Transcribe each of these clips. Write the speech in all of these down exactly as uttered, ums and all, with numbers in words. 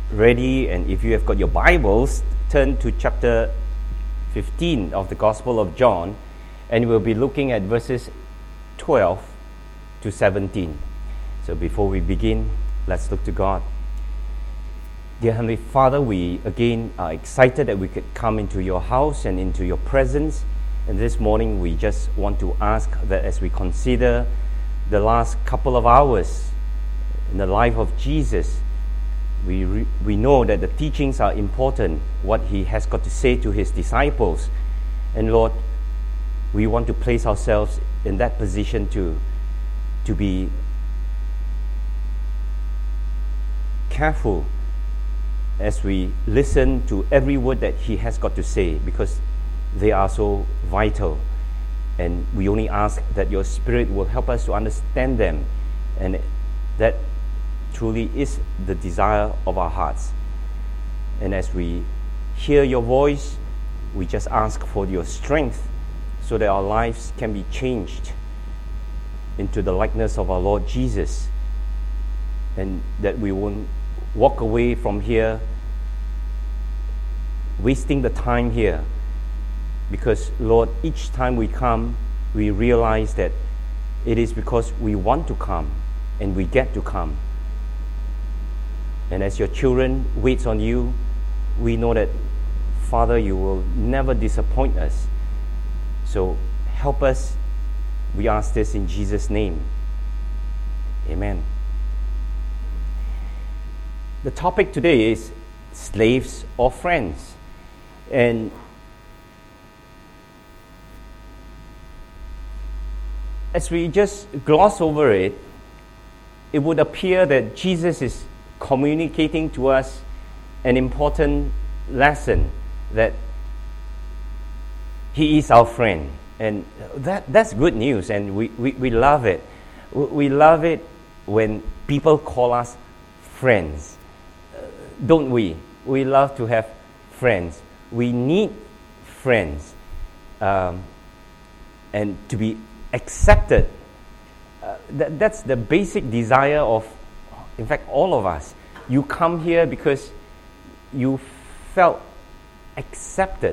ready, and if you have got your Bibles, turn to chapter fifteen of the Gospel of John, and we'll be looking at verses twelve to seventeen. So before we begin, let's look to God. Dear Heavenly Father, we again are excited that we could come into your house and into your presence. And this morning we just want to ask that as we consider the last couple of hours in the life of Jesus, we re- we know that the teachings are important, what he has got to say to his disciples. And Lord, we want to place ourselves in that position to, to be careful as we listen to every word that he has got to say, because they are so vital. And we only ask that your Spirit will help us to understand them, and that truly is the desire of our hearts. And as we hear your voice, we just ask for your strength so that our lives can be changed into the likeness of our Lord Jesus, and that we won't walk away from here wasting the time here. Because, Lord, each time we come, we realize that it is because we want to come and we get to come. And as your children waits on you, we know that, Father, you will never disappoint us. So help us. We ask this in Jesus' name. Amen. The topic today is slaves or friends. And as we just gloss over it, it would appear that Jesus is communicating to us an important lesson, that he is our friend. And that that's good news, and we, we, we love it. We love it when people call us friends. Uh, don't we? We love to have friends. We need friends. Um, and to be accepted. Uh, that, that's the basic desire of, in fact, all of us. You come here because you felt accepted.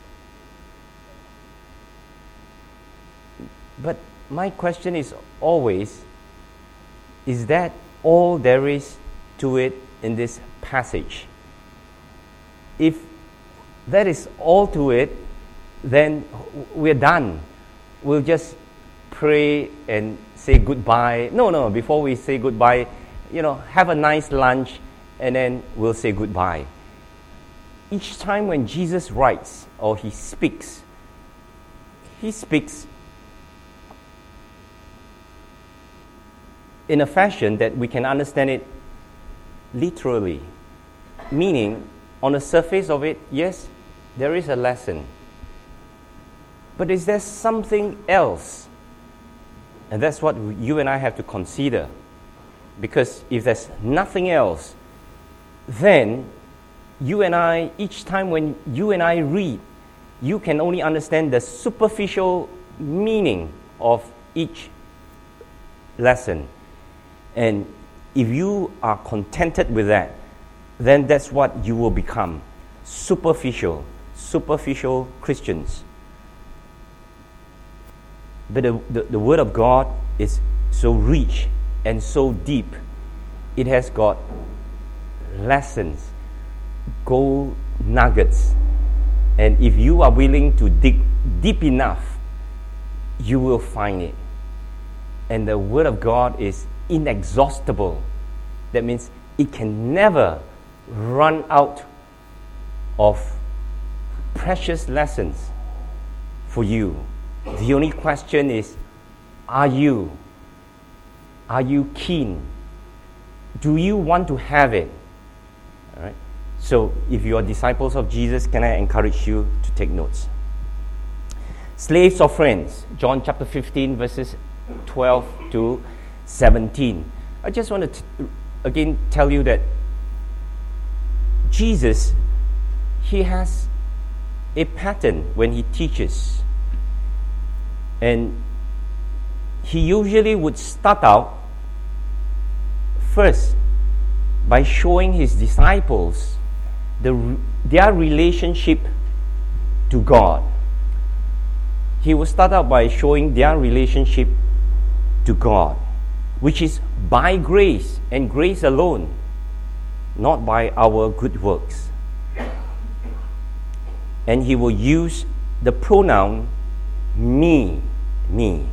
But my question is always, is that all there is to it in this passage? If that is all to it, then we're done. We'll just pray and say goodbye. No, no, before we say goodbye, you know, have a nice lunch, and then we'll say goodbye. Each time when Jesus writes or he speaks, he speaks in a fashion that we can understand it literally. Meaning, on the surface of it, yes, there is a lesson. But is there something else? And that's what you and I have to consider. Because if there's nothing else, then you and I, each time when you and I read, you can only understand the superficial meaning of each lesson. And if you are contented with that, then that's what you will become. Superficial, superficial Christians. But the, the, the Word of God is so rich and so deep. It has got lessons, gold nuggets. And if you are willing to dig deep enough, you will find it. And the Word of God is inexhaustible. That means it can never run out of precious lessons for you. The only question is, are you? Are you keen? Do you want to have it? All right. So, if you are disciples of Jesus, can I encourage you to take notes? Slaves or friends? John chapter fifteen, verses twelve to seventeen. I just want to t- again tell you that Jesus, he has a pattern when he teaches. And he usually would start out first by showing his disciples the, their relationship to God. He will start out by showing their relationship to God, which is by grace and grace alone, not by our good works. And he will use the pronoun me, me.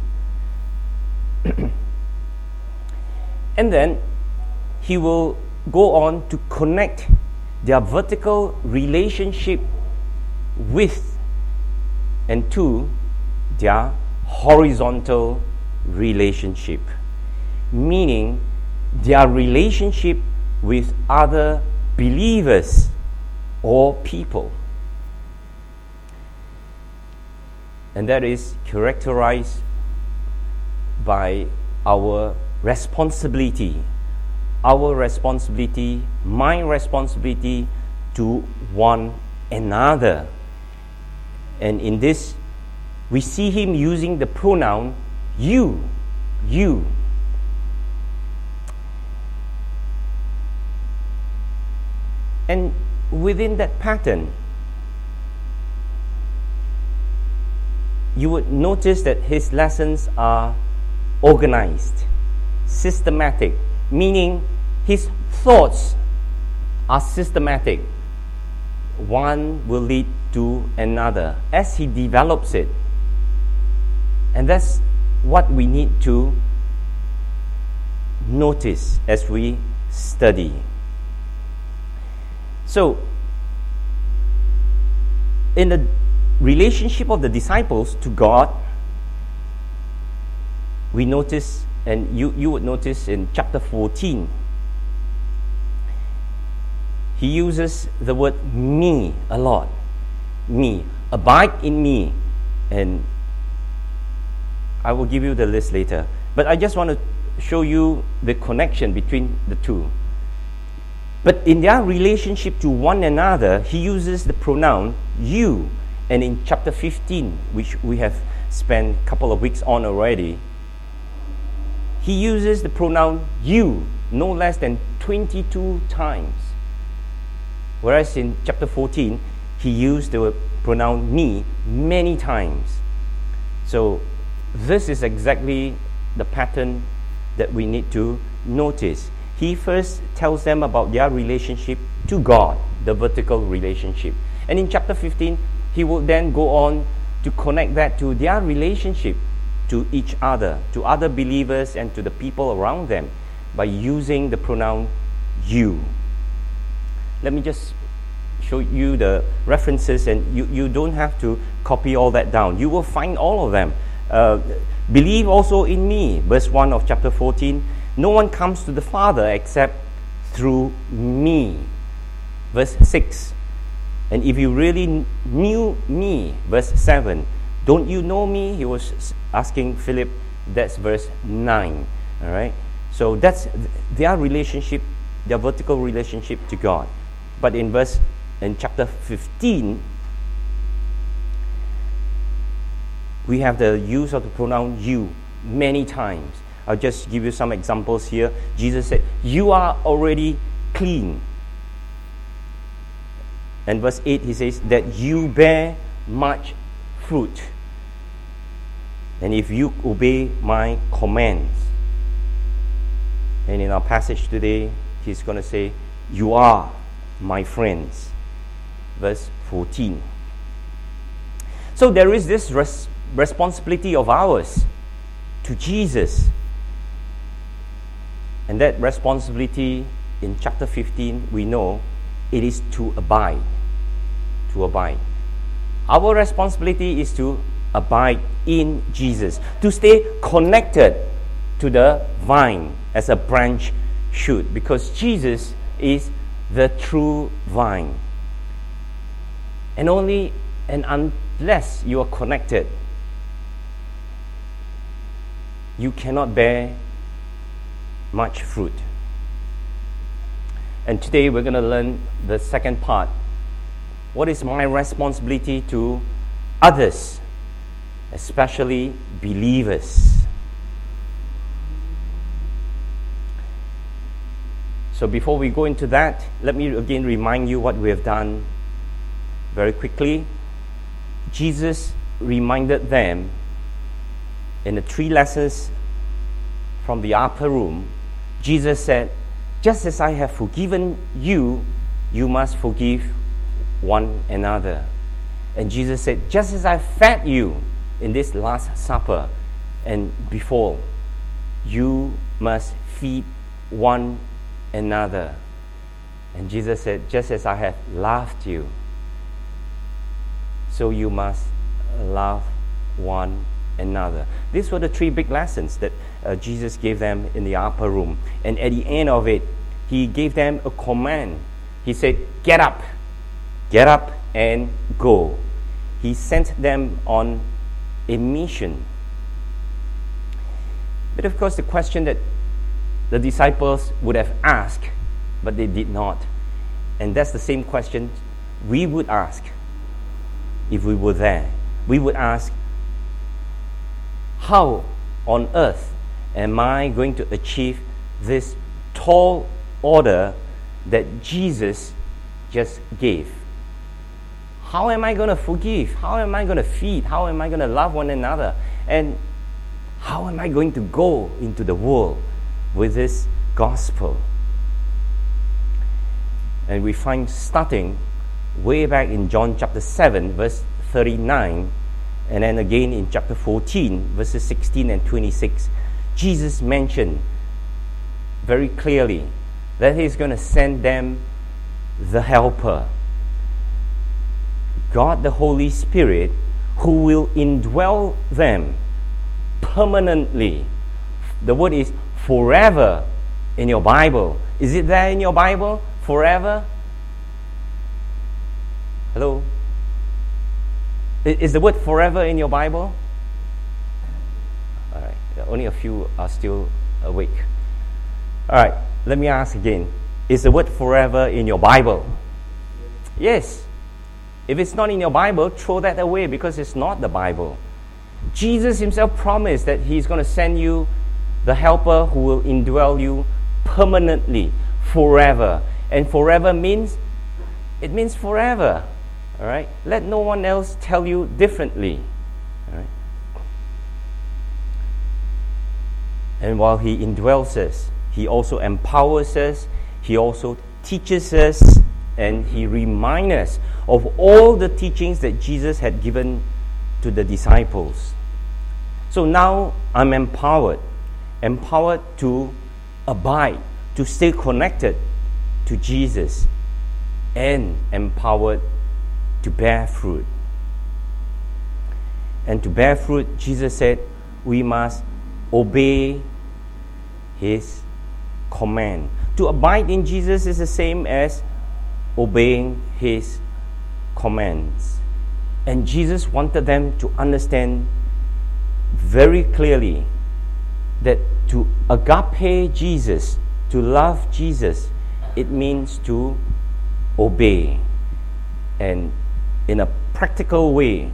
And then he will go on to connect their vertical relationship with and to their horizontal relationship, meaning their relationship with other believers or people. And that is characterized by our responsibility, our responsibility, my responsibility to one another. And in this, we see him using the pronoun you, you. And within that pattern, you would notice that his lessons are organized, systematic, meaning his thoughts are systematic. One will lead to another as he develops it. And that's what we need to notice as we study. So, in the relationship of the disciples to God, we notice, and you, you would notice in chapter fourteen, he uses the word me a lot. Me. Abide in me. And I will give you the list later. But I just want to show you the connection between the two. But in their relationship to one another, he uses the pronoun you. And in chapter fifteen, which we have spent a couple of weeks on already, he uses the pronoun you no less than twenty-two times. Whereas in chapter fourteen, he used the pronoun me many times. So this is exactly the pattern that we need to notice. He first tells them about their relationship to God, the vertical relationship. And in chapter fifteen, he will then go on to connect that to their relationship to each other, to other believers and to the people around them by using the pronoun you. Let me just show you the references, and you, you don't have to copy all that down. You will find all of them. Uh, Believe also in me, verse one of chapter fourteen. No one comes to the Father except through me. Verse six. And if you really knew me, verse seven. Don't you know me? He was asking Philip. That's verse nine. All right. So that's their relationship, their vertical relationship to God. But in verse in chapter fifteen, we have the use of the pronoun you many times. I'll just give you some examples here. Jesus said, "You are already clean." And verse eight, he says that you bear much fruit. And if you obey my commands. And in our passage today, he's going to say, you are my friends. Verse fourteen. So there is this res- responsibility of ours to Jesus. And that responsibility in chapter fifteen, we know it is to abide. To abide. Our responsibility is to abide in Jesus, to stay connected to the vine as a branch should, because Jesus is the true vine. And only and unless you are connected, you cannot bear much fruit. And today we're going to learn the second part. What is my responsibility to others, especially believers? So before we go into that, let me again remind you what we have done very quickly. Jesus reminded them in the three lessons from the upper room. Jesus said, just as I have forgiven you, you must forgive one another. And Jesus said, just as I fed you in this Last Supper and before, you must feed one another. And Jesus said, just as I have loved you, so you must love one another. These were the three big lessons that uh, Jesus gave them in the upper room. And at the end of it, he gave them a command. He said, get up, get up and go. He sent them on a mission. But of course, the question that the disciples would have asked, but they did not. And that's the same question we would ask if we were there. We would ask, how on earth am I going to achieve this tall order that Jesus just gave? How am I going to forgive? How am I going to feed? How am I going to love one another? And how am I going to go into the world with this gospel? And we find starting way back in John chapter seven, verse thirty-nine, and then again in chapter fourteen, verses sixteen and twenty-six, Jesus mentioned very clearly that he's going to send them the Helper, God the Holy Spirit, who will indwell them permanently. The word is forever in your Bible. Is it there in your Bible? Forever? Hello? Is the word forever in your Bible? All right. Only a few are still awake. All right. Let me ask again. Is the word forever in your Bible? Yes. If it's not in your Bible, throw that away because it's not the Bible. Jesus himself promised that he's going to send you the Helper who will indwell you permanently, forever. And forever means, it means forever. All right? Let no one else tell you differently. All right? And while he indwells us, he also empowers us, he also teaches us, and he reminds us of all the teachings that Jesus had given to the disciples. So now I'm empowered, empowered to abide, to stay connected to Jesus, and empowered to bear fruit. And to bear fruit, Jesus said, we must obey his command. To abide in Jesus is the same as obeying his commands. And Jesus wanted them to understand very clearly that to agape Jesus, to love Jesus, it means to obey. And in a practical way,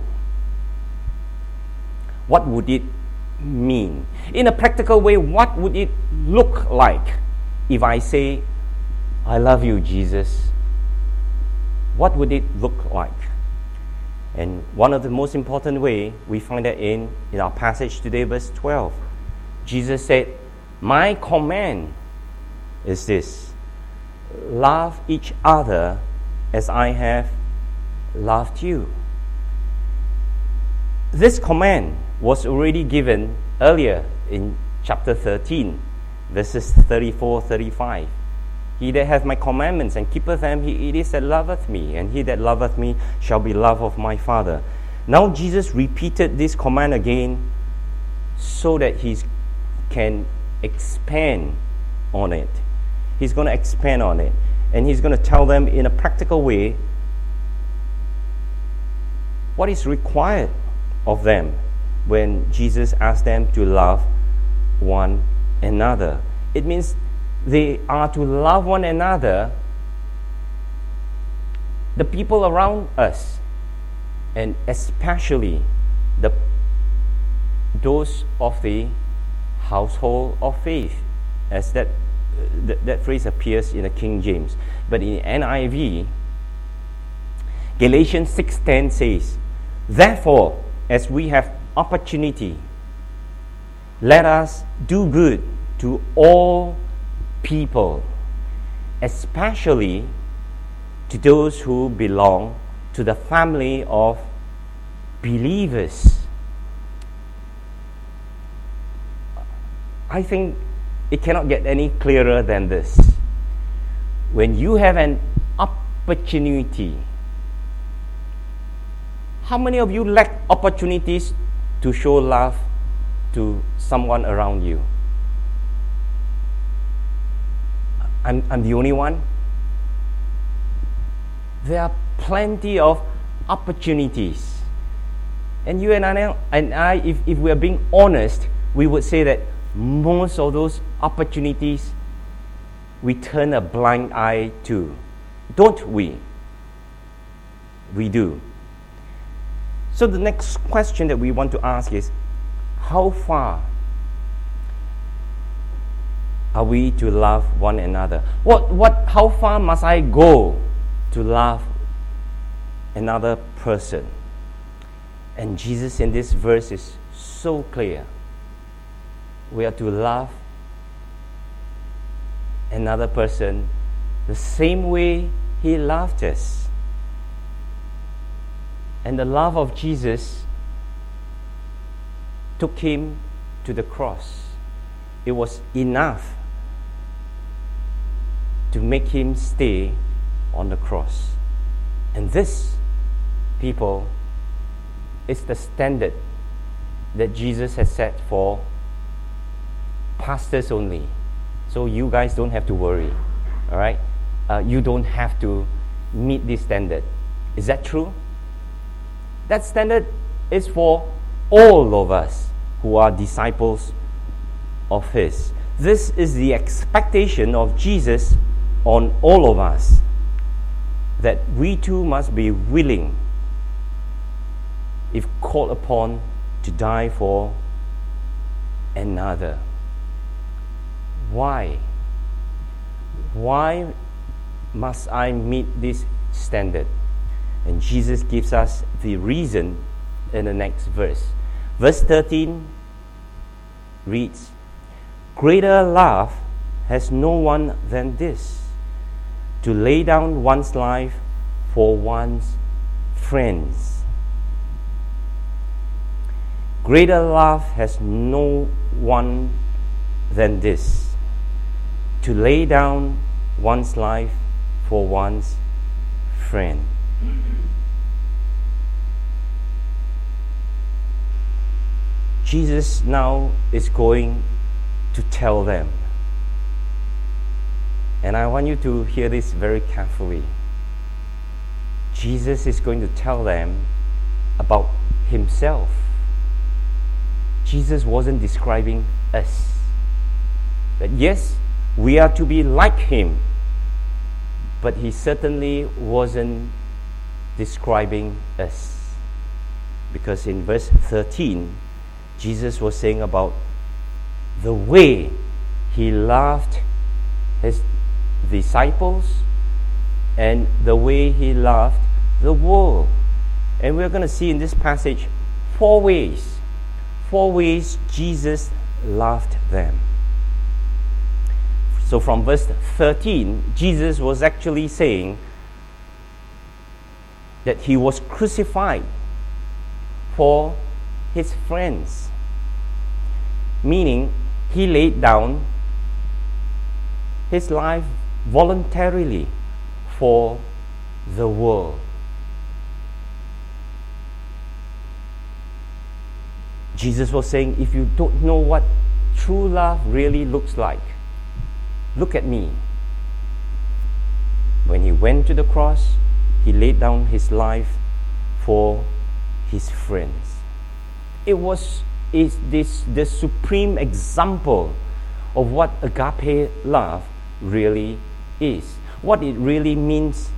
what would it mean? In a practical way, what would it look like if I say, I love you, Jesus? What would it look like? And one of the most important way, we find that in, in our passage today, verse twelve. Jesus said, my command is this: love each other as I have loved you. This command was already given earlier in chapter thirteen, verses thirty-four to thirty-five. He that hath my commandments and keepeth them, he it is that loveth me, and he that loveth me shall be loved of my Father. Now Jesus repeated this command again so that he can expand on it. He's going to expand on it. And he's going to tell them in a practical way what is required of them when Jesus asked them to love one another. It means they are to love one another, the people around us, and especially the those of the household of faith, as that th- that phrase appears in the King James. But in N I V, Galatians six ten says, "Therefore, as we have opportunity, let us do good to all people, especially to those who belong to the family of believers." I think it cannot get any clearer than this. When you have an opportunity, how many of you lack opportunities to show love to someone around you? I'm, I'm the only one. There are plenty of opportunities. And you and I, and I if, if we are being honest, we would say that most of those opportunities we turn a blind eye to. Don't we? We do. So the next question that we want to ask is, how far are we to love one another? What, what, how far must I go to love another person? And Jesus in this verse is so clear. We are to love another person the same way He loved us. And the love of Jesus took Him to the cross. It was enough to make Him stay on the cross. And this, people, is the standard that Jesus has set for pastors only. So you guys don't have to worry. All right? Uh, you don't have to meet this standard. Is that true? That standard is for all of us who are disciples of His. This is the expectation of Jesus on all of us, that we too must be willing, if called upon, to die for another. Why? Why must I meet this standard? And Jesus gives us the reason in the next verse. Verse thirteen reads, "Greater love has no one than this, to lay down one's life for one's friends." Greater love has no one than this, to lay down one's life for one's friend. Jesus now is going to tell them, and I want you to hear this very carefully. Jesus is going to tell them about Himself. Jesus wasn't describing us. That yes, we are to be like Him, but He certainly wasn't describing us. Because in verse thirteen, Jesus was saying about the way He loved His disciples and the way He loved the world. And we're going to see in this passage four ways. Four ways Jesus loved them. So from verse thirteen, Jesus was actually saying that He was crucified for His friends. Meaning, He laid down His life voluntarily for the world. Jesus was saying, if you don't know what true love really looks like, look at me. When He went to the cross, He laid down His life for His friends. It was is this the supreme example of what agape love really is, what it really means.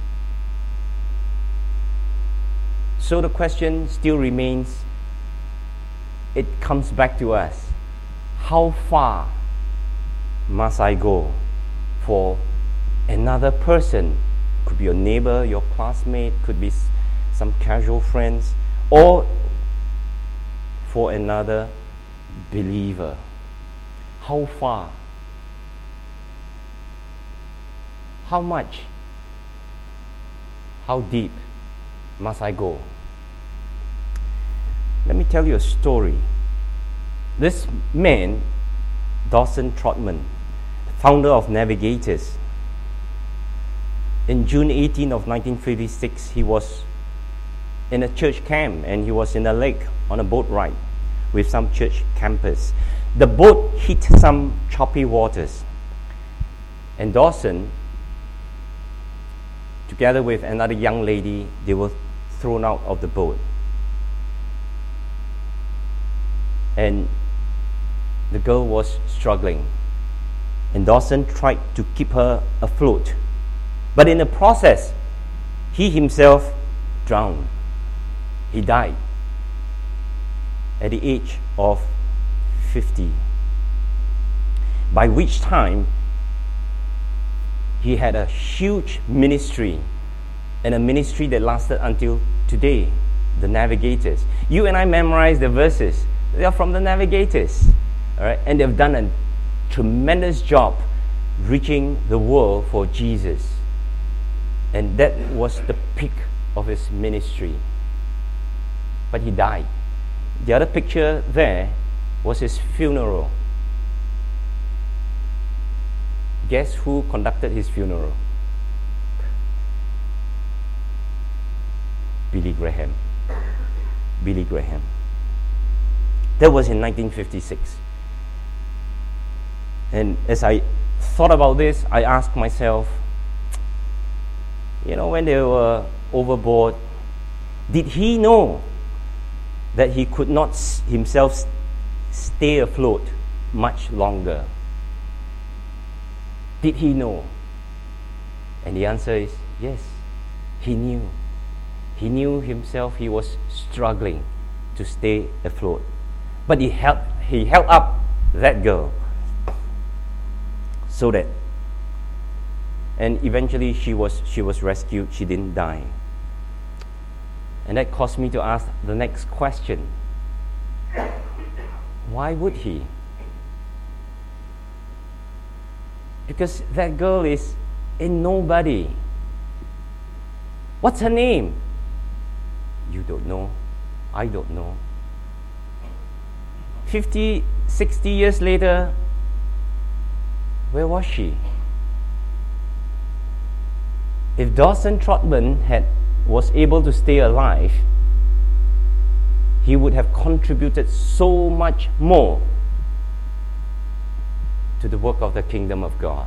So the question still remains, it comes back to us. How far must I go for another person. Could be your neighbor, your classmate, could be s- some casual friends, or for another believer. How far? How much? How deep must I go? Let me tell you a story. This man, Dawson Trotman, founder of Navigators, in June eighteenth of nineteen fifty-six, he was in a church camp and he was in a lake on a boat ride with some church campers. The boat hit some choppy waters, and Dawson, together with another young lady, they were thrown out of the boat. And the girl was struggling, and Dawson tried to keep her afloat. But in the process, he himself drowned. He died at the age of fifty, by which time he had a huge ministry, and a ministry that lasted until today, the Navigators. You and I memorize the verses. They are from the Navigators, all right? And they've done a tremendous job reaching the world for Jesus. And that was the peak of his ministry. But he died. The other picture there was his funeral. Guess who conducted his funeral? Billy Graham. Billy Graham. That was in nineteen fifty-six. And as I thought about this, I asked myself, you know, when they were overboard, did he know that he could not s- himself s- stay afloat much longer? Did he know? And the answer is yes, he knew. He knew himself he was struggling to stay afloat. But he held, he held up that girl so that, and eventually she was, she was rescued, she didn't die. And that caused me to ask the next question. Why would he? Because that girl is a nobody. What's her name? You don't know. I don't know. fifty, sixty years later, where was she? If Dawson Trotman had was able to stay alive, he would have contributed so much more to the work of the kingdom of God.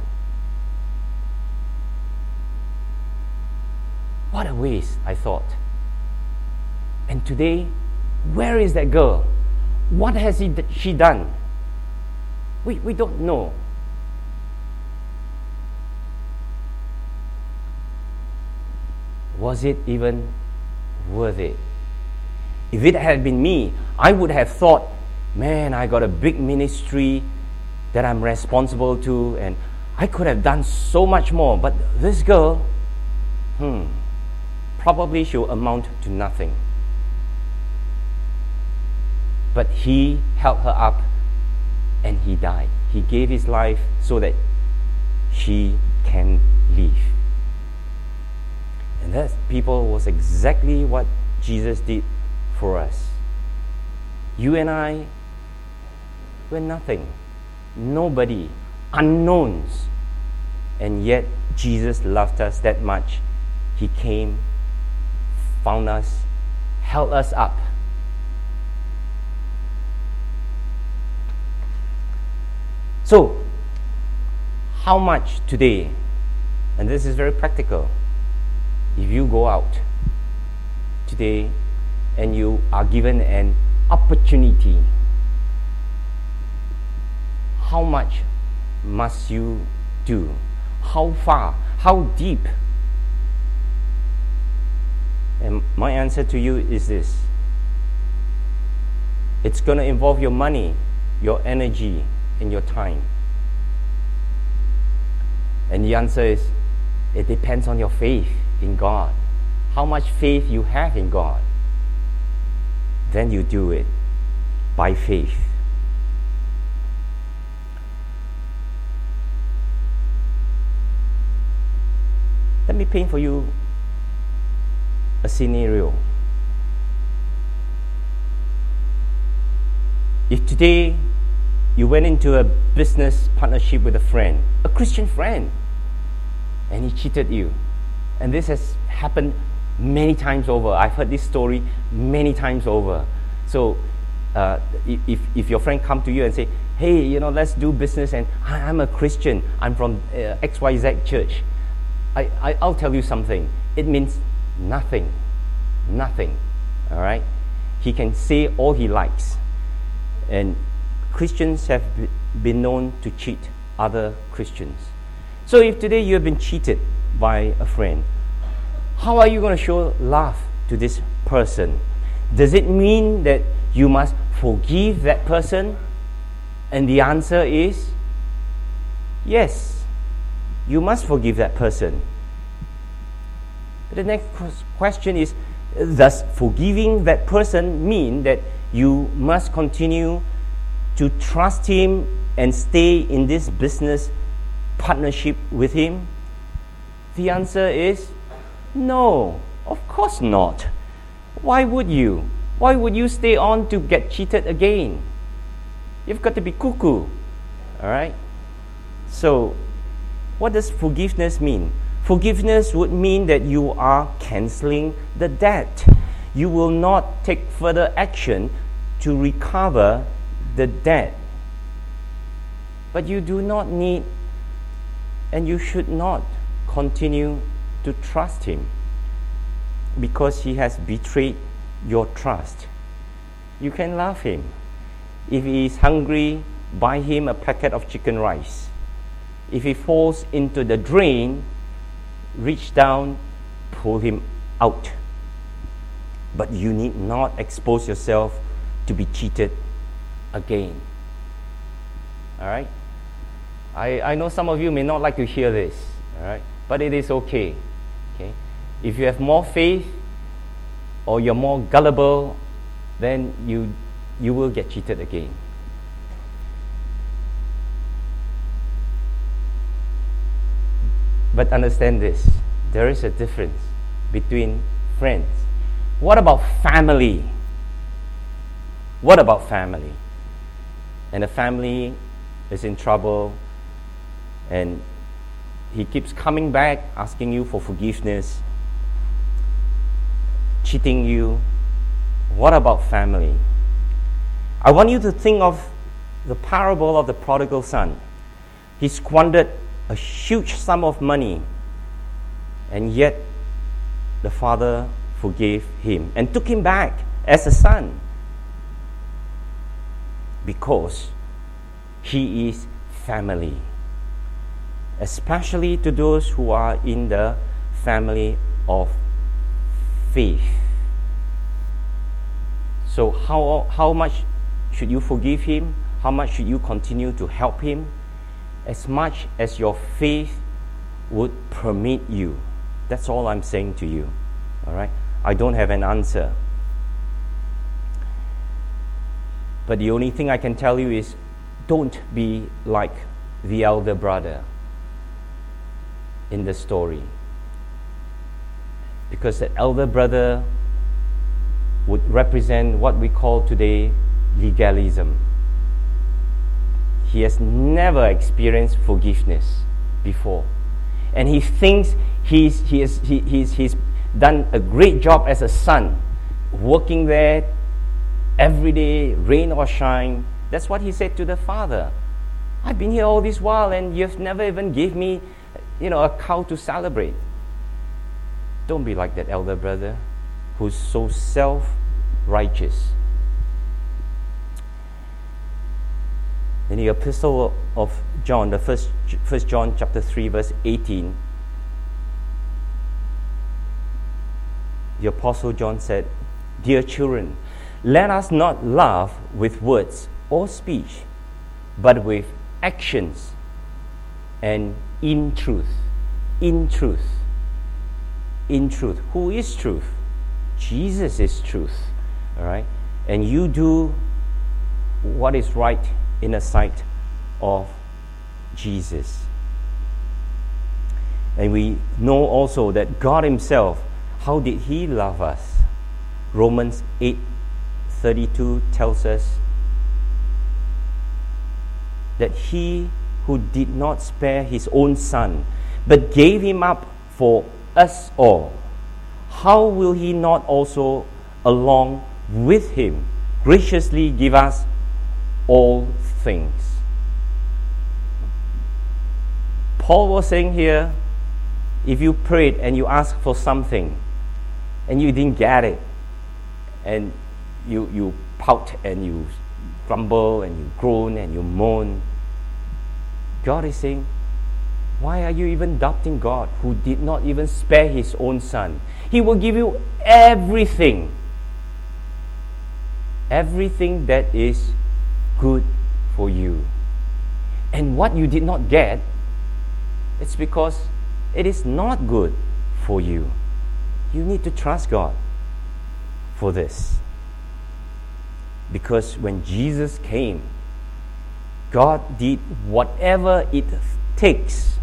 What a waste, I thought. And today, where is that girl? What has he, she done? We, we don't know. Was it even worth it? If it had been me, I would have thought, man, I got a big ministry that I'm responsible to, and I could have done so much more. But this girl, hmm, probably she'll amount to nothing. But he held her up and he died. He gave his life so that she can live. And that, people, was exactly what Jesus did for us. You and I, we're nothing, nobody, unknowns. And yet Jesus loved us that much. He came, found us, held us up. So, how much today, and this is very practical, if you go out today and you are given an opportunity, how much must you do? How far? How deep? And my answer to you is this. It's going to involve your money, your energy, and your time. And the answer is, it depends on your faith in God. How much faith you have in God. Then you do it by faith. Let me paint for you a scenario. If today you went into a business partnership with a friend, a Christian friend, and he cheated you, and this has happened many times over. I've heard this story many times over. So uh, if, if your friend come to you and say, hey, you know, let's do business, and I, I'm a Christian, I'm from uh, X Y Z church, I, I, I'll tell you something. It means nothing. Nothing. All right? He can say all he likes. And Christians have b- been known to cheat other Christians. So if today you have been cheated by a friend, how are you going to show love to this person? Does it mean that you must forgive that person? And the answer is yes. You must forgive that person. But the next question is, does forgiving that person mean that you must continue to trust him and stay in this business partnership with him? The answer is no, of course not. Why would you? Why would you stay on to get cheated again? You've got to be cuckoo. All right? So, what does forgiveness mean? Forgiveness would mean that you are cancelling the debt. You will not take further action to recover the debt. But you do not need, and you should not continue to trust him because he has betrayed your trust. You can love him. If he is hungry, buy him a packet of chicken rice. If he falls into the drain, reach down, pull him out. But you need not expose yourself to be cheated again. All right? I, I know some of you may not like to hear this, all right? But it is okay. Okay? If you have more faith or you're more gullible, then you you will get cheated again. But understand this, there is a difference between friends. What about family? What about family? And the family is in trouble and he keeps coming back asking you for forgiveness, cheating you. What about family? I want you to think of the parable of the prodigal son. He squandered a huge sum of money, and yet the father forgave him and took him back as a son because he is family, especially to those who are in the family of faith. So how how much should you forgive him? How much should you continue to help him? As much as your faith would permit you. That's all I'm saying to you. All right? I don't have an answer. But the only thing I can tell you is don't be like the elder brother in the story. Because the elder brother would represent what we call today legalism. He has never experienced forgiveness before. And he thinks he's, he is, he, he's, he's done a great job as a son, working there every day, rain or shine. That's what he said to the father. I've been here all this while and you've never even gave me, you know, a cow to celebrate. Don't be like that elder brother who's so self-righteous. In the epistle of John, the first, first John chapter three, verse eighteen, the apostle John said, "Dear children, let us not love with words or speech, but with actions and in truth. In truth. In truth. Who is truth? Jesus is truth. All right? And you do what is right in the sight of Jesus. And we know also that God Himself, how did He love us? Romans eight thirty-two tells us that He who did not spare His own Son, but gave Him up for us all, how will He not also, along with Him, graciously give us all things? Paul was saying here, if you prayed and you asked for something and you didn't get it, and you you pout and you grumble and you groan and you moan, God is saying, why are you even doubting God, who did not even spare His own Son? He will give you everything. Everything that is good for you. And what you did not get, it's because it is not good for you. You need to trust God for this. Because when Jesus came, God did whatever it takes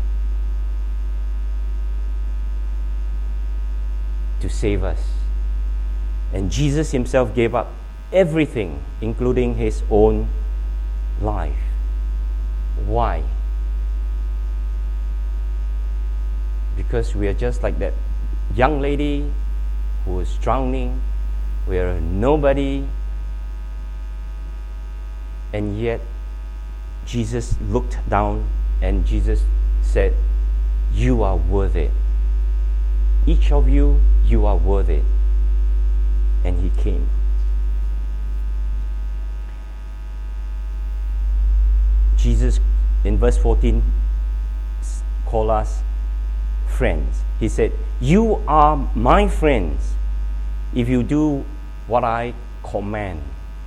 to save us. And Jesus Himself gave up everything, including His own life. Why? Because we are just like that young lady who was drowning. We are a nobody. And yet, Jesus looked down and Jesus said, you are worth it. Each of you, you are worth it. And He came. Jesus, in verse fourteen, called us friends. He said, you are my friends if you do what I command.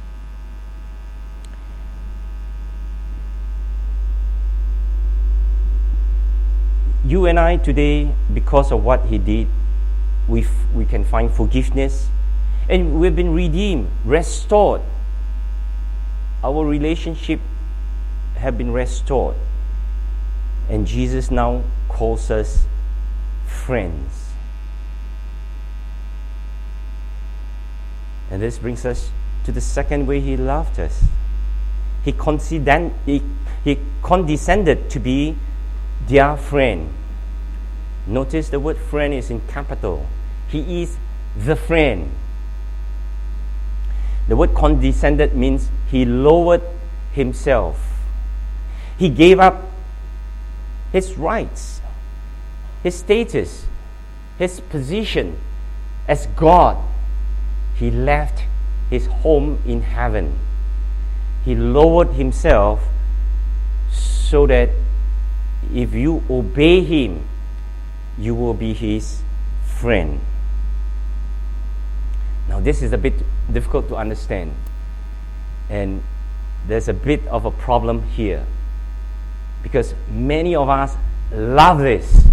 You and I today, because of what He did, we we can find forgiveness, and we've been redeemed, restored. Our relationship have been restored, and Jesus now calls us friends. And this brings us to the second way He loved us. He, condescend, he, he condescended to be their friend. Notice the word friend is in capital. He is the friend. The word condescended means He lowered Himself. He gave up His rights, His status, His position as God. He left His home in heaven. He lowered Himself so that if you obey Him, you will be His friend. Now, this is a bit difficult to understand, and there's a bit of a problem here, because many of us love this.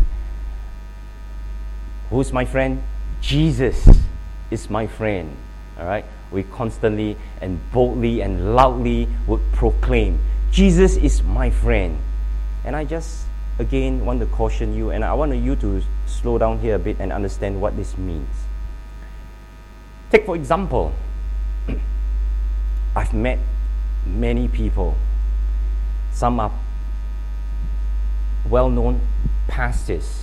Who's my friend? Jesus is my friend. All right? We constantly and boldly and loudly would proclaim, Jesus is my friend. And I just, again, want to caution you, and I want you to slow down here a bit and understand what this means. Take, for example, I've met many people. Some are well-known pastors.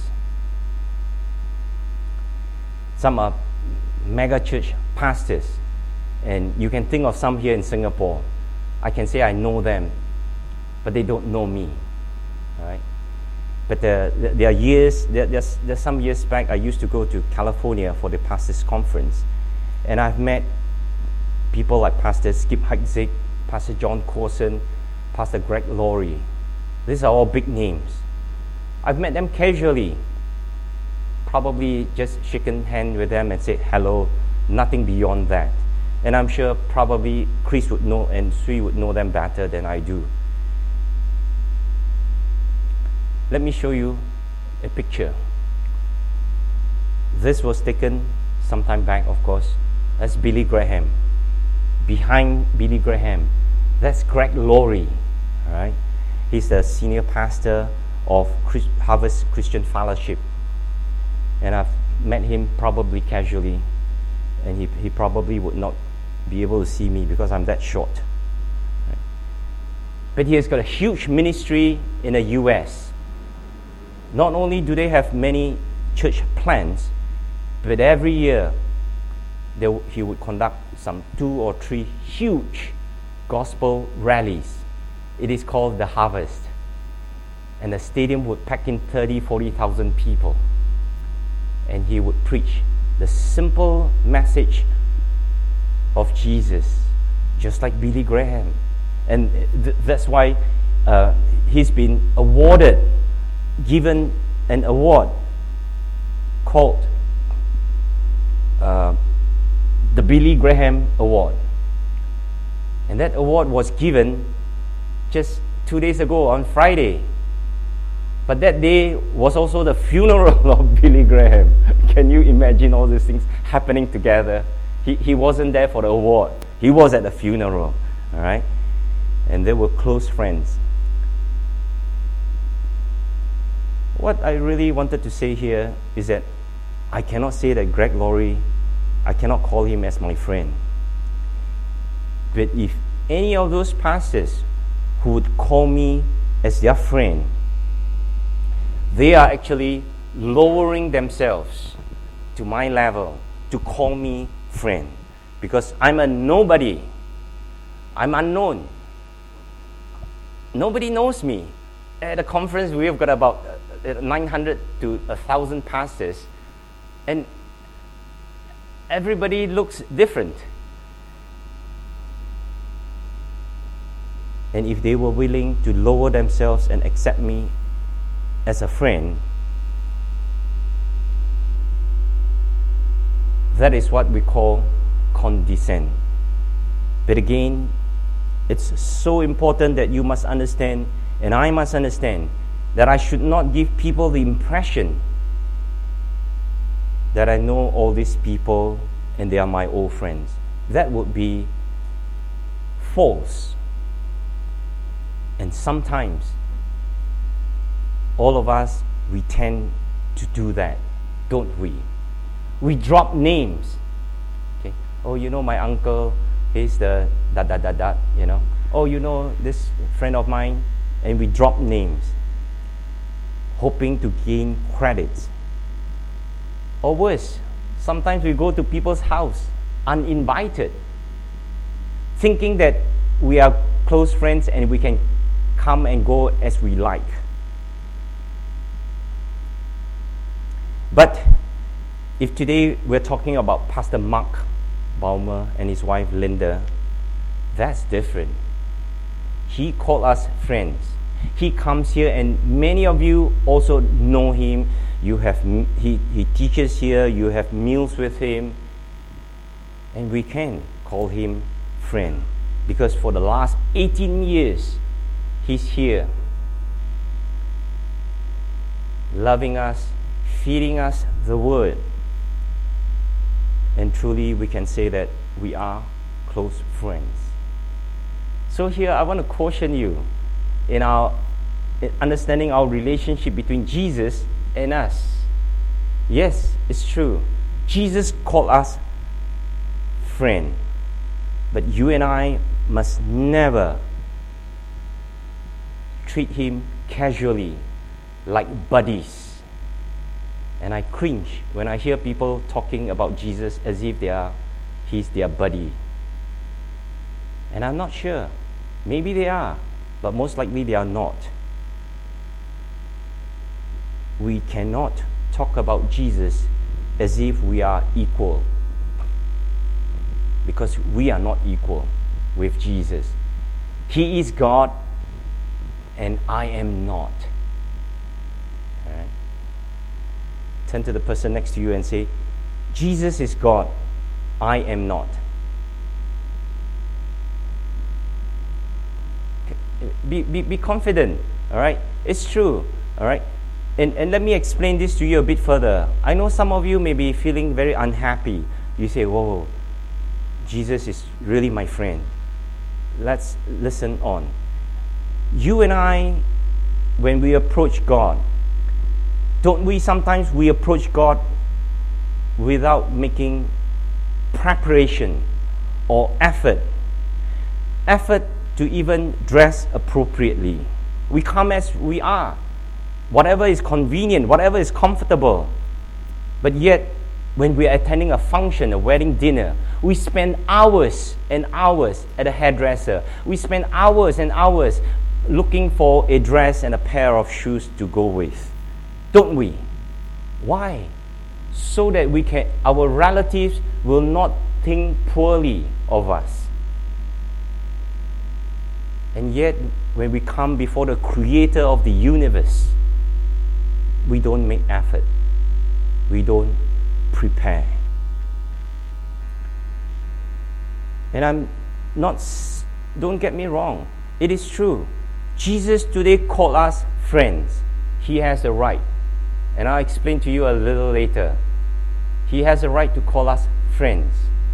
Some are mega church pastors. And you can think of some here in Singapore. I can say I know them, but they don't know me. All right? But there, there are years, there, there's, there's some years back, I used to go to California for the pastors' conference. And I've met people like Pastor Skip Heitzig, Pastor John Corson, Pastor Greg Laurie. These are all big names. I've met them casually, probably just shaken hands with them and said hello, nothing beyond that. And I'm sure probably Chris would know and Sui would know them better than I do. Let me show you a picture. This was taken some time back, of course. That's Billy Graham. Behind Billy Graham, that's Greg Laurie. All right, he's the senior pastor of Christ- Harvest Christian Fellowship, and I've met him probably casually, and he he probably would not be able to see me because I'm that short. Right? But he has got a huge ministry in the U S. Not only do they have many church plants, but every year they, w- he would conduct some two or three huge gospel rallies. It is called the Harvest. And the stadium would pack in thirty, forty thousand people. And he would preach the simple message of Jesus, just like Billy Graham. And th- that's why uh, he's been awarded, given an award called uh, the Billy Graham Award. And that award was given just two days ago on Friday. But that day was also the funeral of Billy Graham. Can you imagine all these things happening together? He he wasn't there for the award. He was at the funeral. All right? And they were close friends. What I really wanted to say here is that I cannot say that Greg Laurie, I cannot call him as my friend. But if any of those pastors who would call me as their friend, they are actually lowering themselves to my level to call me friend. Because I'm a nobody. I'm unknown. Nobody knows me. At a conference, we have got about nine hundred to one thousand pastors. And everybody looks different. And if they were willing to lower themselves and accept me as a friend, that is what we call condescend. But again, it's so important that you must understand, and I must understand, that I should not give people the impression that I know all these people and they are my old friends. That would be false. And sometimes, all of us, we tend to do that, don't we? We drop names. Okay. Oh, you know my uncle, he's the da da da da, you know. Oh, you know this friend of mine, and we drop names, hoping to gain credits. Or worse, sometimes we go to people's house uninvited, thinking that we are close friends and we can come and go as we like. But if today we're talking about Pastor Mark Balmer and his wife Linda, that's different. He called us friends. He comes here, and many of you also know him. You have he, he teaches here, you have meals with him, and we can call him friend, because for the last eighteen years he's here, loving us, feeding us the word, and truly we can say that we are close friends. So here I want to caution you in our in understanding our relationship between Jesus and us. Yes, it's true. Jesus called us friend, but you and I must never treat him casually, like buddies. And I cringe when I hear people talking about Jesus as if they are, he's their buddy. And I'm not sure. Maybe they are, but most likely they are not. We cannot talk about Jesus as if we are equal, because we are not equal with Jesus. He is God and I am not. All right? Turn to the person next to you and say, Jesus is God, I am not. Be, be, be confident, all right? It's true. All right? And, and let me explain this to you a bit further. I know some of you may be feeling very unhappy. You say, whoa, Jesus is really my friend. Let's listen on. You and I, when we approach God, don't we sometimes we approach God without making preparation or effort? Effort to even dress appropriately. We come as we are. Whatever is convenient, whatever is comfortable. But yet, when we are attending a function, a wedding dinner, we spend hours and hours at a hairdresser. We spend hours and hours looking for a dress and a pair of shoes to go with. Don't we? Why? So that we can, our relatives will not think poorly of us. And yet, when we come before the Creator of the universe, we don't make effort. We don't prepare. And I'm not, don't get me wrong. It is true. Jesus today called us friends. He has a right. And I'll explain to you a little later. He has a right to call us friends.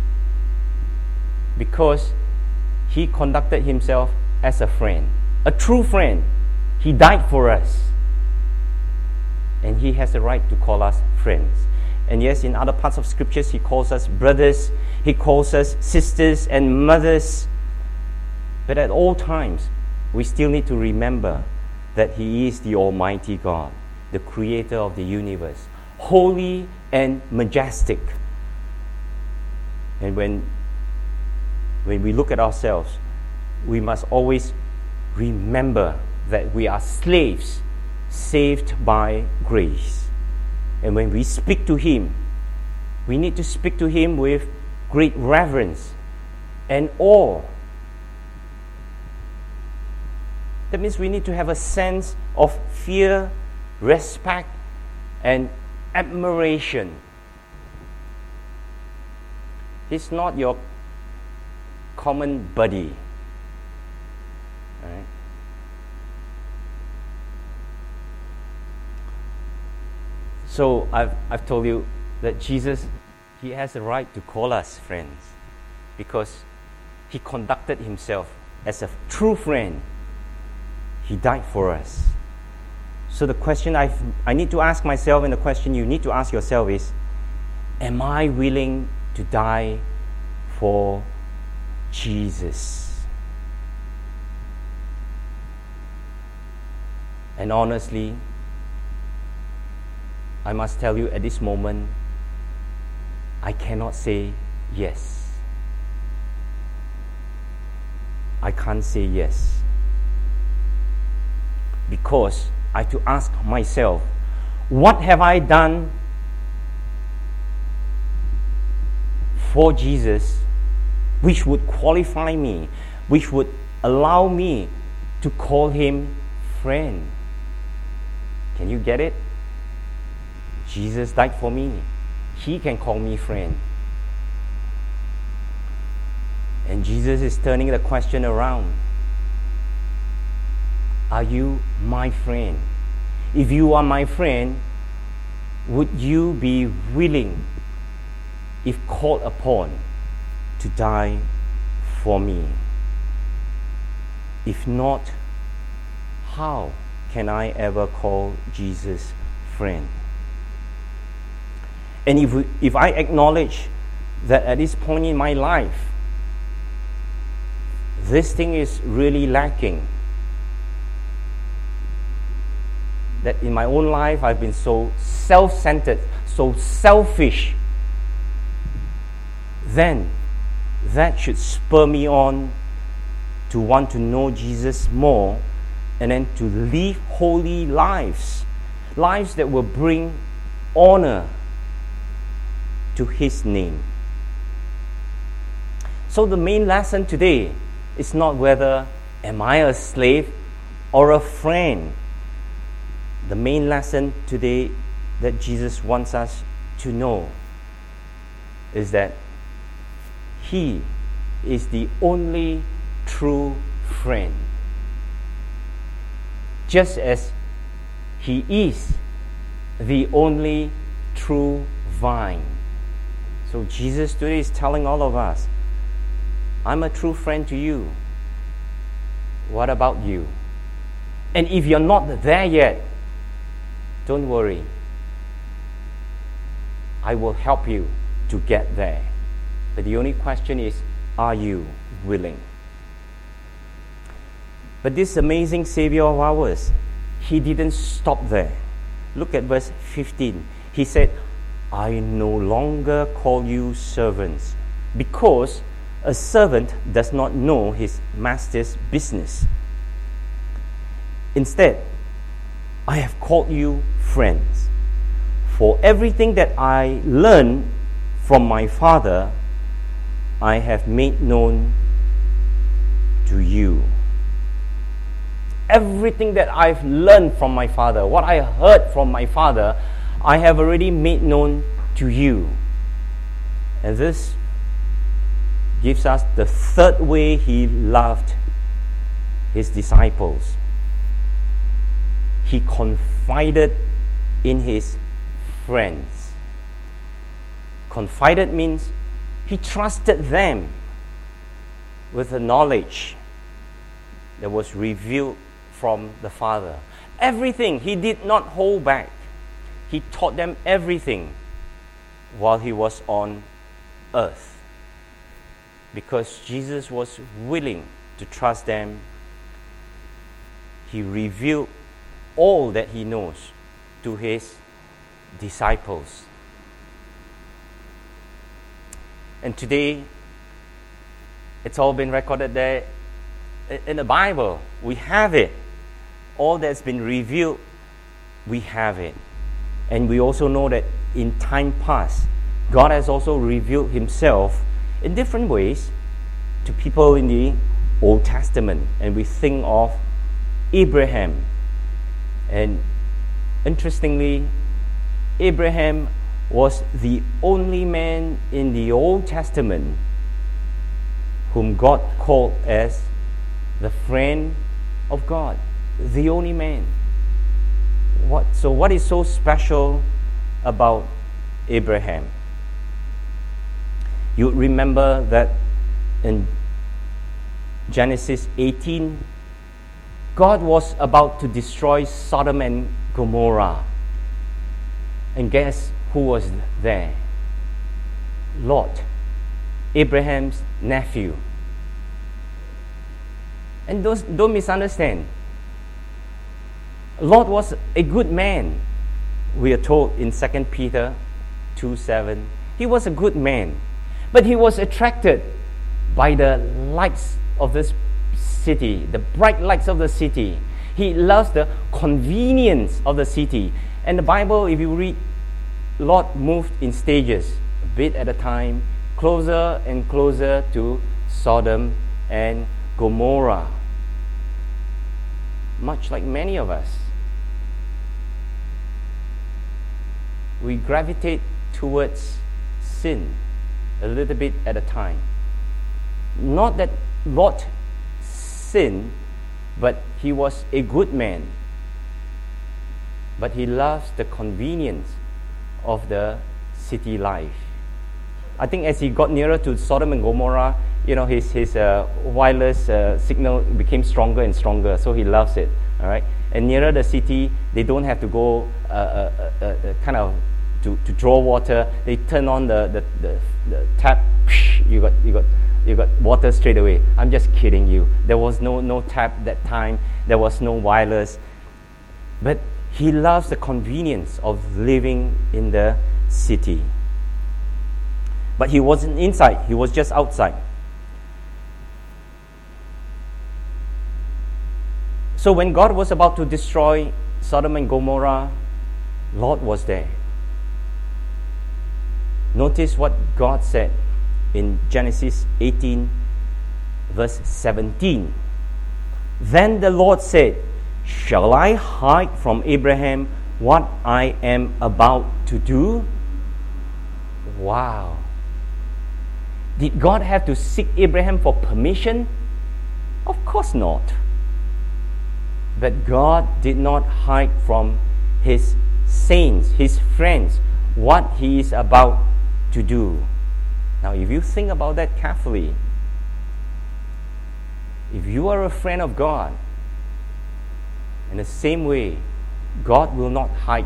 Because He conducted Himself as a friend. A true friend. He died for us. And He has the right to call us friends. And yes, in other parts of Scriptures, He calls us brothers, He calls us sisters and mothers. But at all times, we still need to remember that He is the Almighty God, the Creator of the universe, holy and majestic. And when, when we look at ourselves, we must always remember that we are slaves saved by grace. And when we speak to Him, we need to speak to Him with great reverence and awe. That means we need to have a sense of fear, respect, and admiration. He's not your common buddy. Right? So I've I've told you that Jesus, He has the right to call us friends because He conducted Himself as a true friend. He died for us. So the question I I need to ask myself, and the question you need to ask yourself is, am I willing to die for Jesus? And honestly, I must tell you at this moment, I cannot say yes. I can't say yes. Because I have to ask myself, what have I done for Jesus which would qualify me, which would allow me to call Him friend? Can you get it? Jesus died for me. He can call me friend. And Jesus is turning the question around. Are you my friend? If you are my friend, would you be willing, if called upon, to die for me? If not, how can I ever call Jesus friend? And if, we, if I acknowledge that at this point in my life, this thing is really lacking, that in my own life I've been so self-centered, so selfish, then that should spur me on to want to know Jesus more and then to live holy lives, lives that will bring honor to His name. So the main lesson today is not whether am I a slave or a friend. The main lesson today that Jesus wants us to know is that He is the only true friend. Just as He is the only true vine. So Jesus today is telling all of us, I'm a true friend to you. What about you? And if you're not there yet, don't worry. I will help you to get there. But the only question is, are you willing? But this amazing Savior of ours, He didn't stop there. Look at verse fifteen. He said, I no longer call you servants, because a servant does not know his master's business. Instead, I have called you friends. For everything that I learned from my Father, I have made known to you. Everything that I've learned from my Father, what I heard from my Father, I have already made known to you. And this gives us the third way He loved His disciples. He confided in His friends. Confided means He trusted them with the knowledge that was revealed from the Father. Everything He did not hold back. He taught them everything while He was on earth, because Jesus was willing to trust them. He revealed all that He knows to His disciples. And today, it's all been recorded there in the Bible. We have it. All that's been revealed, we have it. And we also know that in time past, God has also revealed Himself in different ways to people in the Old Testament. And we think of Abraham. And interestingly, Abraham was the only man in the Old Testament whom God called as the friend of God. The only man. What? So what is so special about Abraham? You remember that in Genesis eighteen, God was about to destroy Sodom and Gomorrah. And guess who was there? Lot, Abraham's nephew. And those, don't misunderstand. Lot was a good man. We are told in Second Peter two seven. He was a good man. But he was attracted by the lights of this city, the bright lights of the city. He loves the convenience of the city. And the Bible, if you read, Lot moved in stages, a bit at a time, closer and closer to Sodom and Gomorrah. Much like many of us, we gravitate towards sin a little bit at a time. Not that Lot sinned, but he was a good man. But he loves the convenience of the city life. I think as he got nearer to Sodom and Gomorrah, you know, his his uh, wireless uh, signal became stronger and stronger, so he loves it. All right, and nearer the city, they don't have to go uh, uh, uh, uh, kind of to, to draw water. They turn on the the, the, the tap. You got you got you got water straight away. I'm just kidding you. There was no no tap that time. There was no wireless, but he loves the convenience of living in the city. But he wasn't inside. He was just outside. So when God was about to destroy Sodom and Gomorrah, Lot was there. Notice what God said in Genesis eighteen, verse seventeen. Then the Lord said, "Shall I hide from Abraham what I am about to do?" Wow. Did God have to seek Abraham for permission? Of course not. But God did not hide from his saints, his friends, what he is about to do. Now, if you think about that carefully, if you are a friend of God, in the same way, God will not hide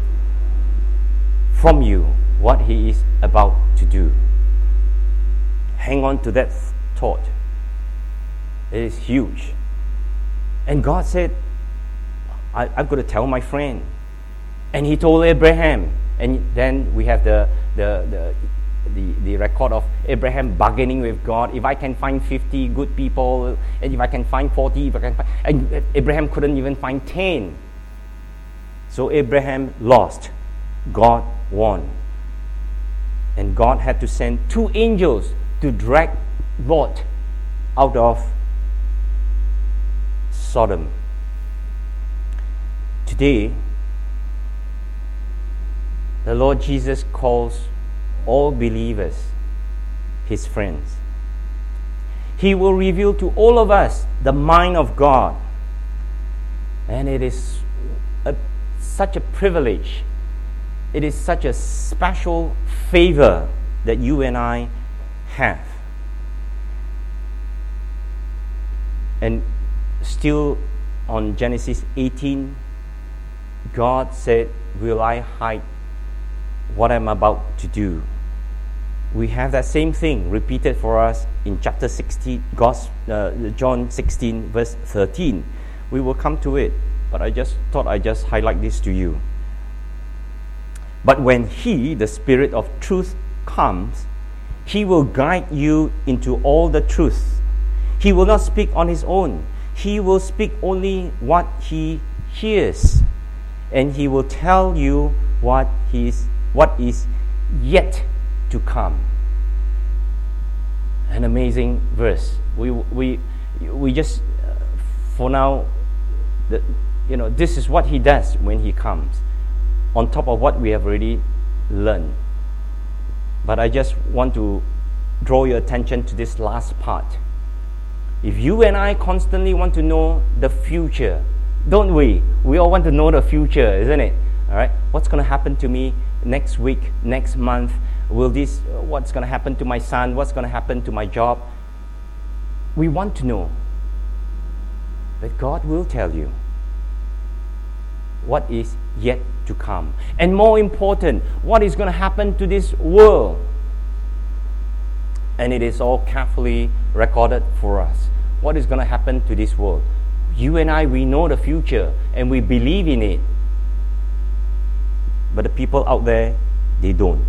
from you what he is about to do. Hang on to that thought. It is huge. And God said, I, I'm going to tell my friend. And he told Abraham. And then we have the, the, the, the, the record of Abraham bargaining with God. If I can find fifty good people, and if I can find forty, if I can find, and Abraham couldn't even find ten. So Abraham lost. God won. And God had to send two angels to drag Lot out of Sodom. Today, the Lord Jesus calls all believers his friends. He will reveal to all of us the mind of God. And it is a, such a privilege. It is such a special favor that you and I have. And still on Genesis eighteen, God said, will I hide what I'm about to do? We have that same thing repeated for us in chapter sixteen, uh, John sixteen, verse thirteen. We will come to it, but I just thought I'd just highlight this to you. But when He, the Spirit of truth, comes, He will guide you into all the truth. He will not speak on His own. He will speak only what He hears. And He will tell you what is, what is yet to come. An amazing verse. We we we just uh, for now, the, you know, this is what He does when He comes, on top of what we have already learned. But I just want to draw your attention to this last part. If you and I constantly want to know the future, don't we? We all want to know the future, isn't it? All right. What's going to happen to me next week, next month? Will this? What's going to happen to my son? What's going to happen to my job? We want to know. But God will tell you what is yet to come. And more important, what is going to happen to this world. And it is all carefully recorded for us. What is going to happen to this world? You and I, we know the future and we believe in it. But the people out there, they don't.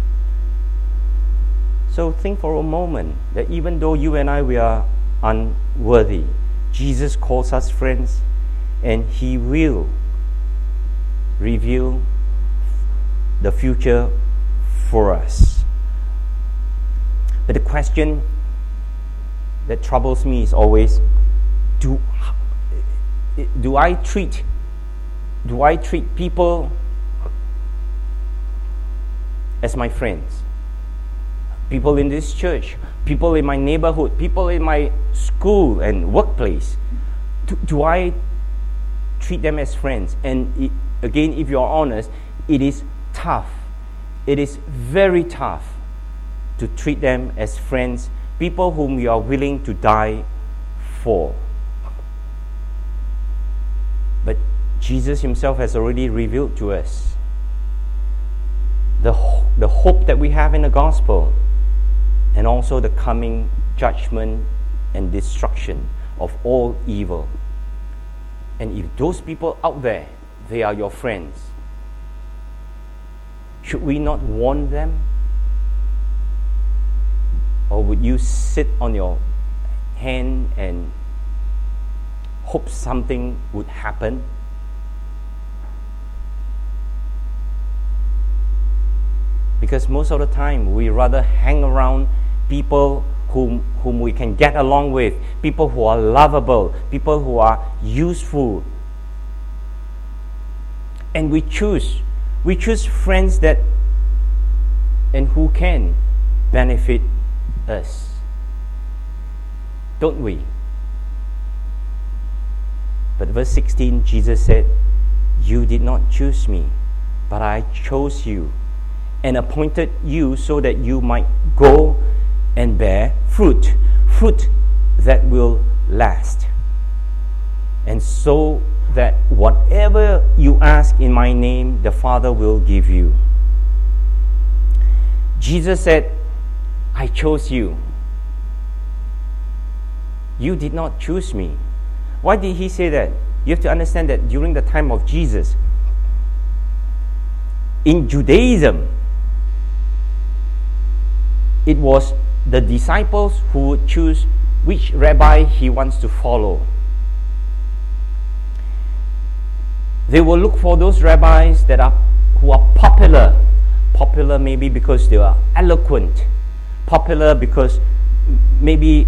So think for a moment that even though you and I, we are unworthy, Jesus calls us friends, and He will reveal the future for us. But the question that troubles me is always, do do I treat do I treat people as my friends? People in this church, people in my neighborhood, people in my school and workplace. Do, do I treat them as friends? And it, again, if you're honest, it is tough. It is very tough to treat them as friends, people whom we are willing to die for. But Jesus Himself has already revealed to us the, the hope that we have in the gospel, and also the coming judgment and destruction of all evil. And if those people out there, they are your friends, should we not warn them? Or would you sit on your hand and hope something would happen? Because most of the time, we rather hang around people whom, whom we can get along with, people who are lovable, people who are useful. And we choose, we choose friends that, and who can benefit us. Don't we? But verse sixteen, Jesus said, You did not choose me, but I chose you and appointed you so that you might go and bear fruit, fruit that will last. And so that whatever you ask in my name, the Father will give you. Jesus said, I chose you. You did not choose me. Why did he say that? You have to understand that during the time of Jesus, in Judaism, it was the disciples who would choose which rabbi he wants to follow. They will look for those rabbis that are who are popular. Popular maybe because they are eloquent. Popular because maybe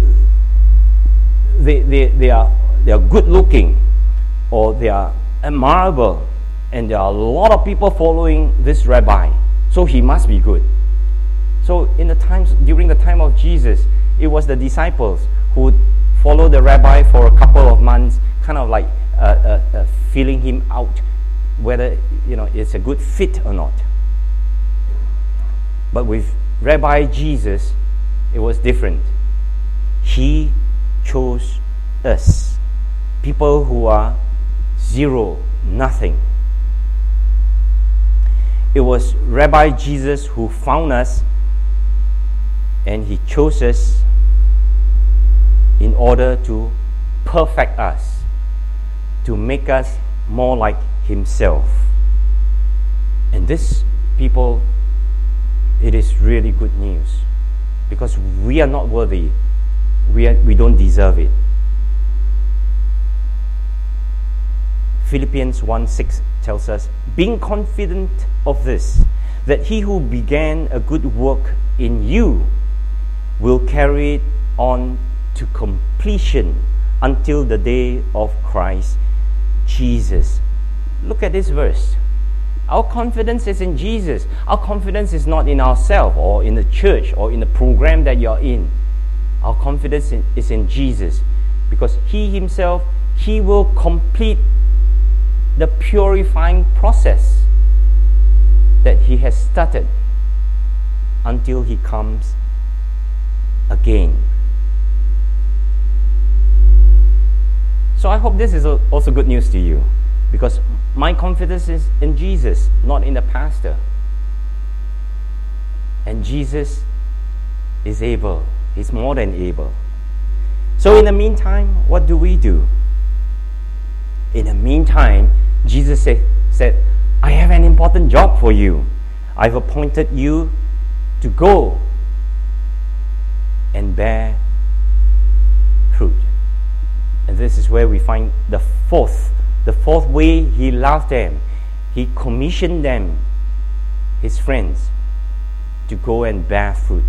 they, they, they are they are good looking, or they are admirable, and there are a lot of people following this rabbi. So he must be good. So in the times during the time of Jesus, it was the disciples who would follow the rabbi for a couple of months, kind of like uh, uh, uh, feeling him out, whether you know it's a good fit or not. But with Rabbi Jesus, it was different. He chose us, people who are zero, nothing. It was Rabbi Jesus who found us, and he chose us in order to perfect us, to make us more like himself. And this, people, it is really good news, because we are not worthy. We are, we don't deserve it. Philippians one six tells us, being confident of this, that he who began a good work in you will carry it on to completion until the day of Christ Jesus. Look at this verse. Our confidence is in Jesus. Our confidence is not in ourselves or in the church or in the program that you're in. Our confidence in, is in Jesus, because he himself, he will complete the purifying process that he has started until he comes again. So I hope this is also good news to you, because my confidence is in Jesus, not in the pastor. And Jesus is able. He's more than able. So in the meantime, what do we do? In the meantime, Jesus say, said, I have an important job for you. I've appointed you to go and bear fruit. And this is where we find the fourth, the fourth way he loved them. He commissioned them, his friends, to go and bear fruit.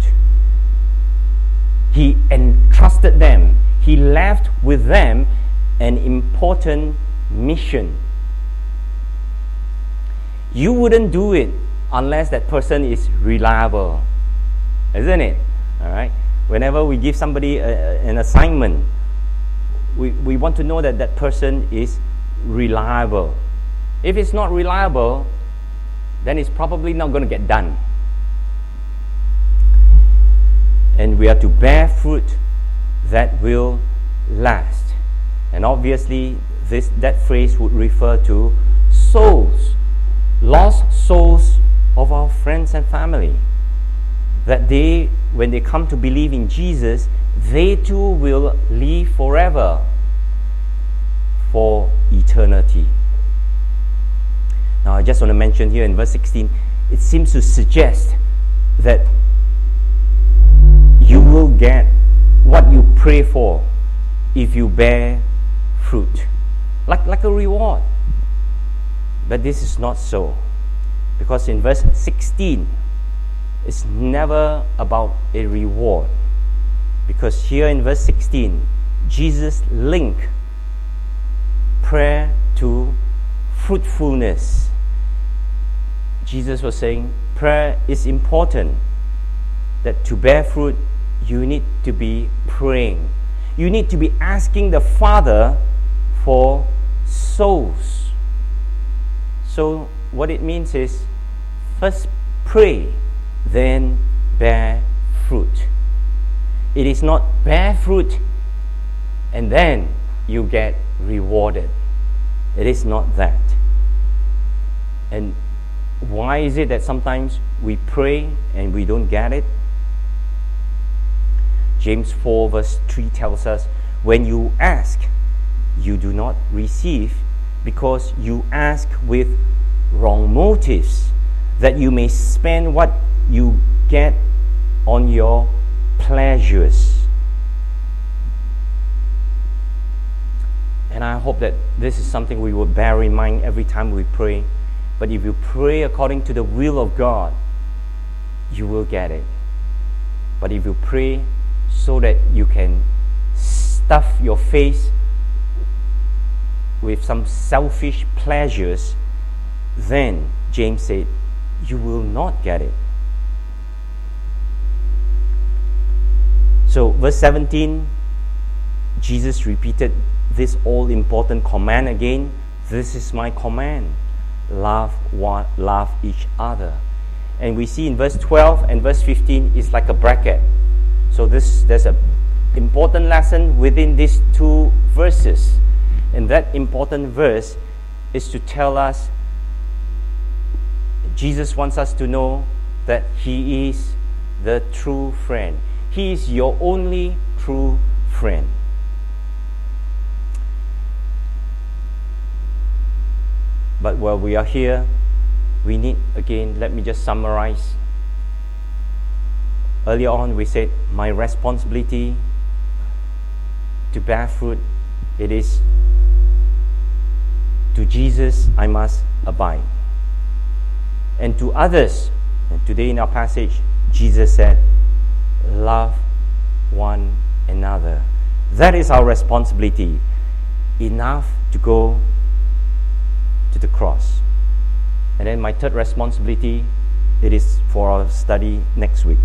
He entrusted them. He left with them an important mission. You wouldn't do it unless that person is reliable, isn't it? All right. Whenever we give somebody a, an assignment, we, we want to know that that person is reliable. If it's not reliable, then it's probably not going to get done. And we are to bear fruit that will last. And obviously, this that phrase would refer to souls, lost souls of our friends and family. That they, when they come to believe in Jesus, they too will live forever, for eternity. Now, I just want to mention here in verse sixteen, it seems to suggest that you will get what you pray for if you bear fruit, like, like a reward. But this is not so, because in verse sixteen, it's never about a reward. Because here in verse sixteen, Jesus linked prayer to fruitfulness. Jesus was saying prayer is important, that to bear fruit, you need to be praying. You need to be asking the Father for souls. So what it means is, first pray, then bear fruit. It is not bear fruit and then you get rewarded. It is not that. And why is it that sometimes we pray and we don't get it? James four verse three tells us, when you ask, you do not receive, because you ask with wrong motives, that you may spend what you get on your pleasures. And I hope that this is something we will bear in mind every time we pray. But if you pray according to the will of God, you will get it. But if you pray so that you can stuff your face with some selfish pleasures, then James said, you will not get it. So verse seventeen, Jesus repeated this all-important command again. This is my command. Love one, love each other. And we see in verse twelve and verse fifteen is like a bracket. So this there's a important lesson within these two verses. And that important verse is to tell us, Jesus wants us to know that He is the true friend. He is your only true friend. But while we are here, we need, again, let me just summarize. Earlier on, we said, my responsibility to bear fruit, it is to Jesus I must abide. And to others, and today in our passage, Jesus said, love one another. That is our responsibility. Enough to go to the cross. And then my third responsibility, it is for our study next week.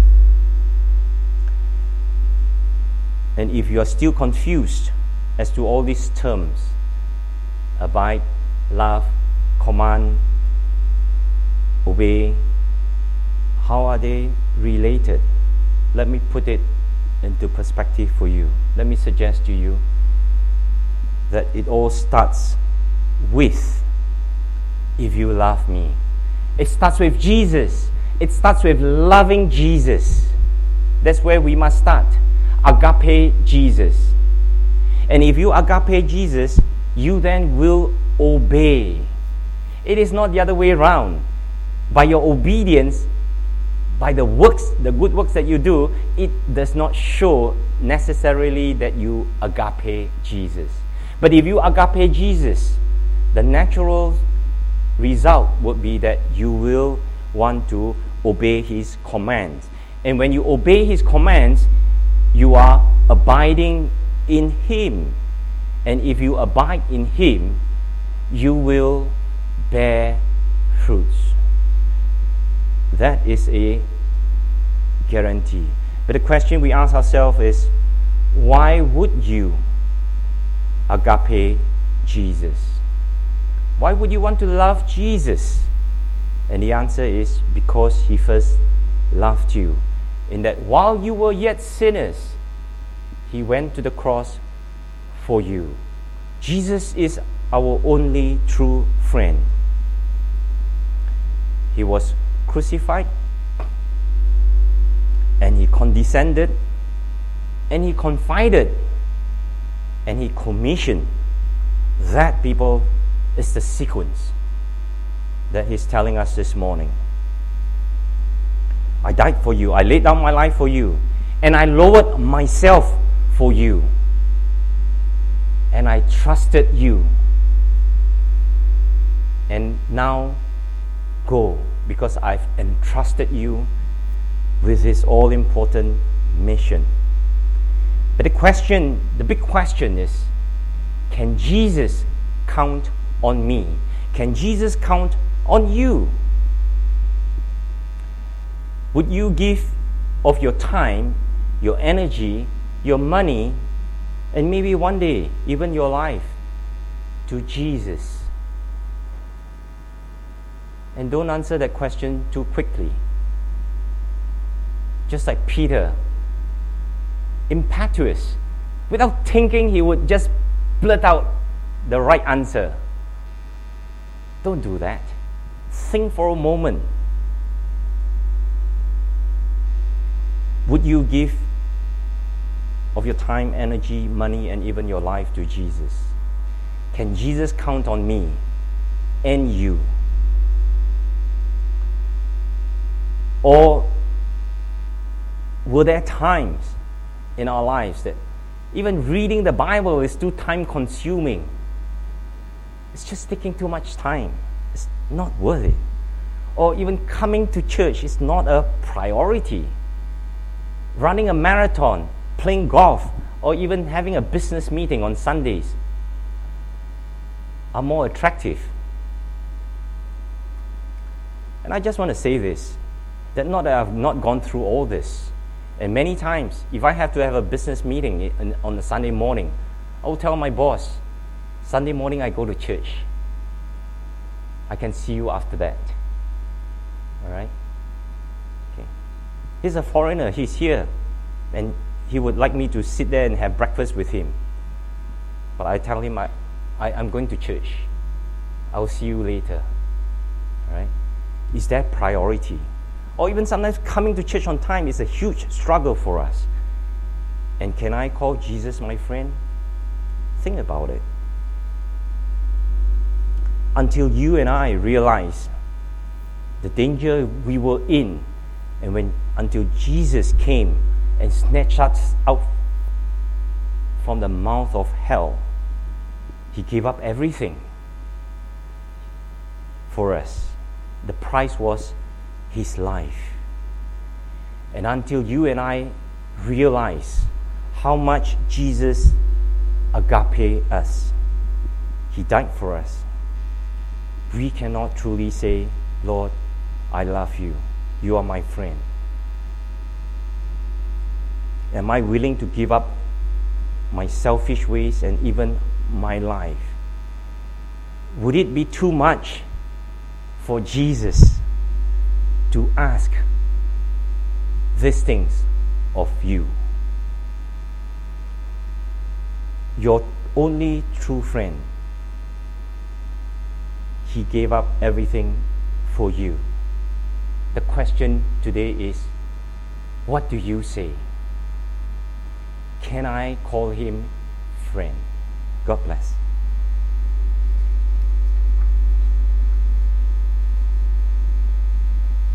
And if you are still confused as to all these terms, abide, love, command, obey, how are they related? Let me put it into perspective for you. Let me suggest to you that it all starts with, if you love me. It starts with Jesus. It starts with loving Jesus. That's where we must start. Agape Jesus. And if you agape Jesus, you then will obey. It is not the other way around. By your obedience, by the works, the good works that you do, it does not show necessarily that you agape Jesus. But if you agape Jesus, the natural result would be that you will want to obey His commands. And when you obey His commands, you are abiding in Him. And if you abide in Him, you will bear fruits. That is a guarantee. But the question we ask ourselves is, why would you agape Jesus? Why would you want to love Jesus? And the answer is because He first loved you. In that while you were yet sinners, He went to the cross for you. Jesus is our only true friend. He was crucified, and He condescended, and He confided, and He commissioned. That, people, is the sequence that He's telling us this morning. I died for you. I laid down my life for you. And I lowered myself for you. And I trusted you. And now, go, because I've entrusted you with this all-important mission. But the question, the big question is, can Jesus count on me? Can Jesus count on you? Would you give of your time, your energy, your money, and maybe one day even your life to Jesus? And don't answer that question too quickly. Just like Peter, impetuous. Without thinking, he would just blurt out the right answer. Don't do that. Think for a moment. Would you give of your time, energy, money, and even your life to Jesus? Can Jesus count on me and you? Or were there times in our lives that even reading the Bible is too time consuming? It's just taking too much time. It's not worth it. Or even coming to church is not a priority. Running a marathon, playing golf, or even having a business meeting on Sundays are more attractive. And I just want to say this, that not that I've not gone through all this. And many times, if I have to have a business meeting in, on a Sunday morning, I will tell my boss, Sunday morning I go to church. I can see you after that. All right? Okay. He's a foreigner. He's here. And he would like me to sit there and have breakfast with him. But I tell him, I, I, I'm going to church. I'll see you later. All right? Is that priority? Or even sometimes coming to church on time is a huge struggle for us. And can I call Jesus my friend? Think about it. Until you and I realize the danger we were in, and when until Jesus came and snatched us out from the mouth of hell, He gave up everything for us. The price was His life. And until you and I realize how much Jesus agape us, He died for us, we cannot truly say, Lord, I love you. You are my friend. Am I willing to give up my selfish ways and even my life? Would it be too much for Jesus to ask these things of you? Your only true friend, He gave up everything for you. The question today is, what do you say? Can I call Him friend? God bless.